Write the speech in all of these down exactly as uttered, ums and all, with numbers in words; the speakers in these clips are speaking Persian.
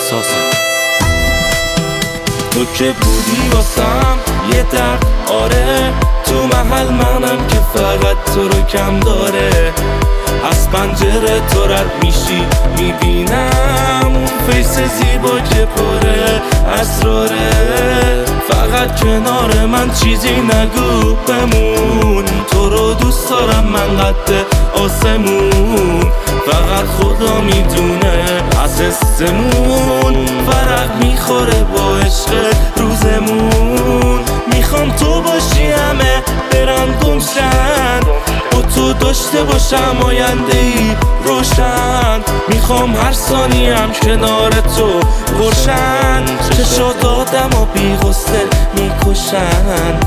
احساسم. تو که بودی واسم یه درد، آره تو محل منم که فقط تو رو کم داره. از پنجره تو رد میشی میبینم اون فیس زیبا که پره اسراره. فقط کنار من چیزی نگو بمون، تو رو دوست دارم من قد آسمون. فقط خدا میدونه از حسمون فرق میخوره با عشق روزمون. میخوام تو باشی همه برن گمشن، با تو داشته باشم آینده ای روشن. میخوام هر ثانیه هم کنار تو روشن، چشات آدم و بی غصه میکشن.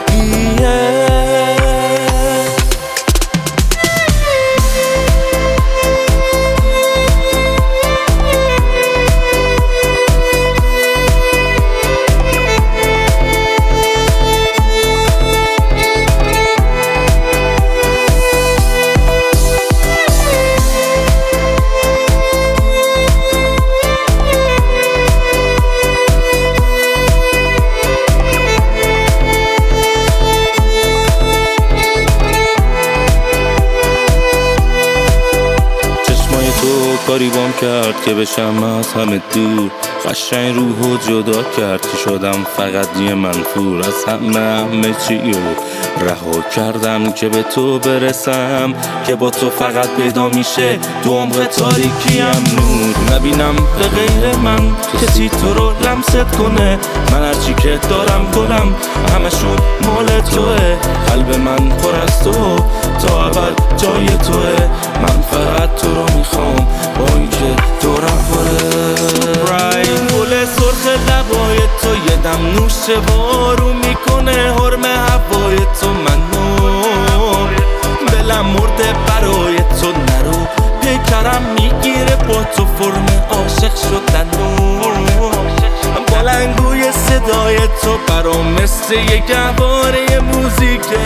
کاری بام کرد که بشم از همه دور، قشنگ روحو جدا کرد که شدم فقط یه منفور. از همه همه چیو رها کردم که به تو برسم، که با تو فقط پیدا میشه تو عمق تاریکیم نور. نبینم به غیر من کسی تو رو لمست کنه، من هرچی که دارم گلم همشون مال توه. قلب من پر از تو تا ابد جای توه، من فقط تو رو میخوام با این که دورم پره. گل سرخ لبای تو یه دم نوشه بارو میکنه، حرم هوای تو منو دلم مرده برای تو. نرو پیکرم میگیره با تو فرم عاشق شدنو. بلنگوی صدای تو برام مثل یه گهواره موزیکه،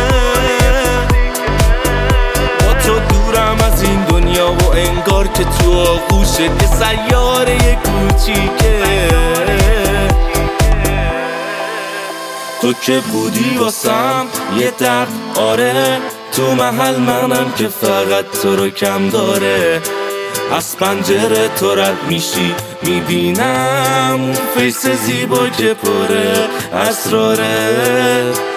با تو دورم از این دنیا و انگار که تو آغوشت یه سیاره کوچیکه. تو که بودی واسم یه درد، آره تو محل منم که فقط تو رو کم داره. از پنجره تو رد میشی میبینم اون فیس زیبا که پره اسراره.